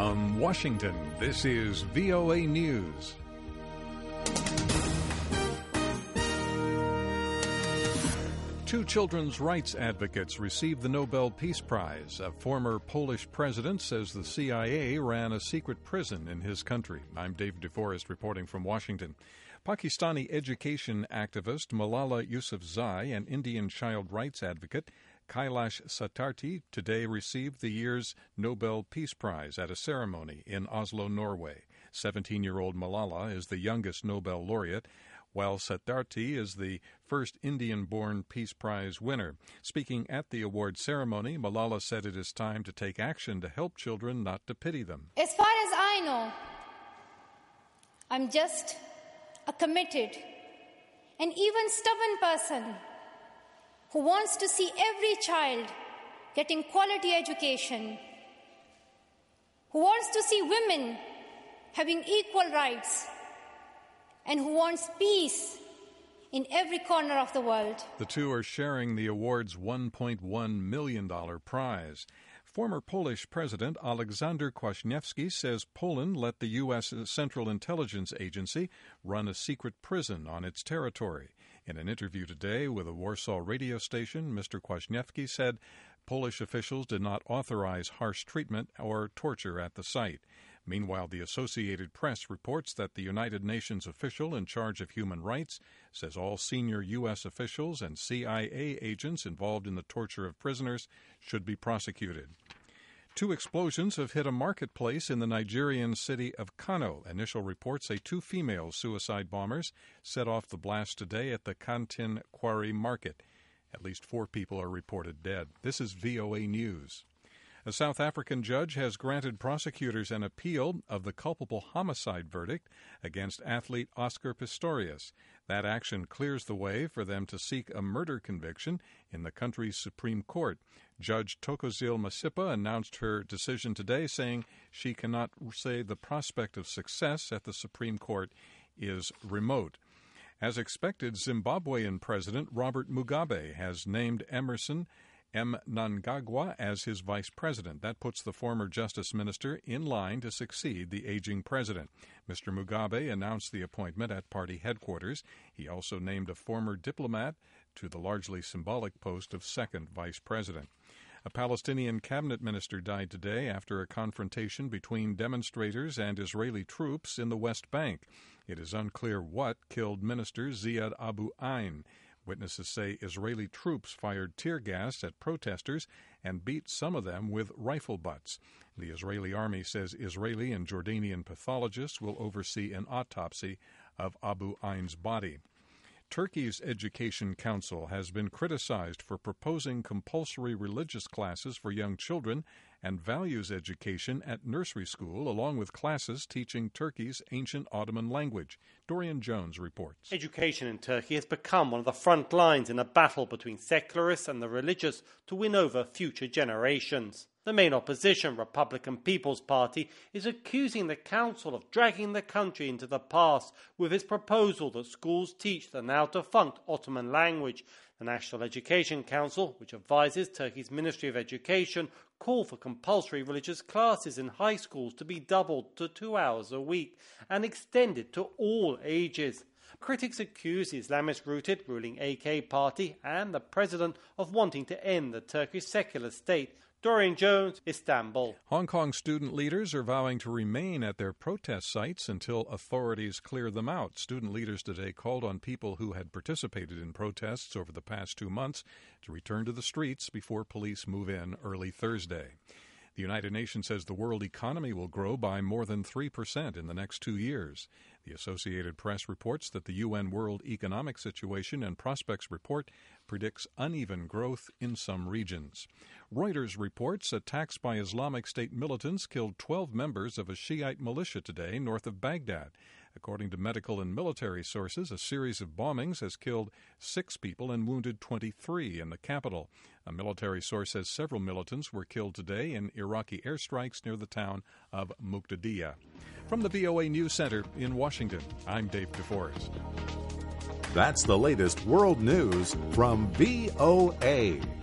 From Washington, this is VOA News. Two children's rights advocates received the Nobel Peace Prize. A former Polish president says the CIA ran a secret prison in his country. I'm Dave DeForest reporting from Washington. Pakistani education activist Malala Yousafzai and Indian child rights advocate Kailash Satyarthi today received the year's Nobel Peace Prize at a ceremony in Oslo, Norway. 17-year-old Malala is the youngest Nobel laureate, while Satyarthi is the first Indian-born Peace Prize winner. Speaking at the award ceremony, Malala said it is time to take action to help children, not to pity them. As far as I know, I'm just a committed and even stubborn person who wants to see every child getting quality education, who wants to see women having equal rights, and who wants peace in every corner of the world. The two are sharing the award's $1.1 million prize. Former Polish President Aleksander Kwaśniewski says Poland let the U.S. Central Intelligence Agency run a secret prison on its territory. In an interview today with a Warsaw radio station, Mr. Kwaśniewski said Polish officials did not authorize harsh treatment or torture at the site. Meanwhile, the Associated Press reports that the United Nations official in charge of human rights says all senior U.S. officials and CIA agents involved in the torture of prisoners should be prosecuted. Two explosions have hit a marketplace in the Nigerian city of Kano. Initial reports say two female suicide bombers set off the blast today at the Kantin Quarry Market. At least 4 people are reported dead. This is VOA News. A South African judge has granted prosecutors an appeal of the culpable homicide verdict against athlete Oscar Pistorius. That action clears the way for them to seek a murder conviction in the country's Supreme Court. Judge Thokozile Masipa announced her decision today, saying she cannot say the prospect of success at the Supreme Court is remote. As expected, Zimbabwean President Robert Mugabe has named Emerson Mnangagwa as his vice president. That puts the former justice minister in line to succeed the aging president. Mr. Mugabe announced the appointment at party headquarters. He also named a former diplomat to the largely symbolic post of second vice president. A Palestinian cabinet minister died today after a confrontation between demonstrators and Israeli troops in the West Bank. It is unclear what killed Minister Ziad Abu Ain. Witnesses say Israeli troops fired tear gas at protesters and beat some of them with rifle butts. The Israeli army says Israeli and Jordanian pathologists will oversee an autopsy of Abu Ain's body. Turkey's Education Council has been criticized for proposing compulsory religious classes for young children and values education at nursery school, along with classes teaching Turkey's ancient Ottoman language. Dorian Jones reports. Education in Turkey has become one of the front lines in a battle between secularists and the religious to win over future generations. The main opposition, Republican People's Party, is accusing the council of dragging the country into the past with its proposal that schools teach the now-defunct Ottoman language. The National Education Council, which advises Turkey's Ministry of Education, called for compulsory religious classes in high schools to be doubled to 2 hours a week and extended to all ages. Critics accuse the Islamist-rooted ruling AK party and the president of wanting to end the Turkish secular state. Dorian Jones, Istanbul. Hong Kong student leaders are vowing to remain at their protest sites until authorities clear them out. Student leaders today called on people who had participated in protests over the past 2 months to return to the streets before police move in early Thursday. The United Nations says the world economy will grow by more than 3% in the next 2 years. The Associated Press reports that the UN World Economic Situation and Prospects Report predicts uneven growth in some regions. Reuters reports attacks by Islamic State militants killed 12 members of a Shiite militia today north of Baghdad. According to medical and military sources, a series of bombings has killed 6 people and wounded 23 in the capital. A military source says several militants were killed today in Iraqi airstrikes near the town of Muqtadiya. From the VOA News Center in Washington, I'm Dave DeForest. That's the latest world news from VOA.